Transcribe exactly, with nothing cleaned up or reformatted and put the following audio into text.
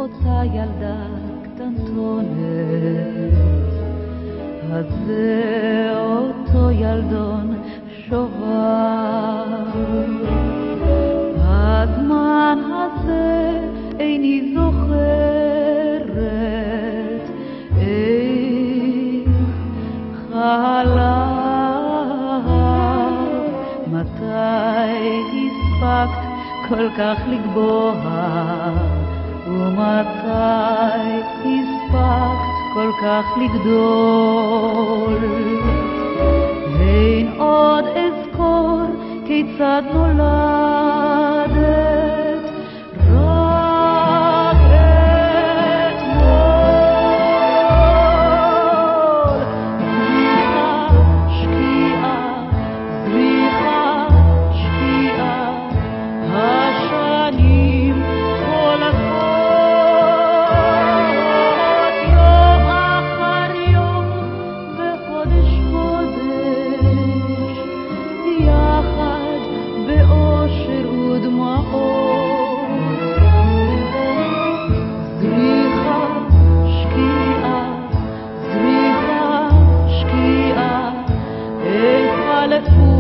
רוצה ילדה קטנטונת, אז זה אותו ילדון שובר. הזמן הזה איני זוכרת איך חלף, מתי הספקת כל כך לגבוה, ומתי הספקת כל כך לגדול. אין עוד אזכור כיצד נולדת, רק אתמול. זריחה שקיעה, זריחה שקיעה, השנים חולפות יום אחר יום וחודש חודש, יחד באושר ודמעות. זריחה שקיעה, זריחה שקיעה, איך חלפו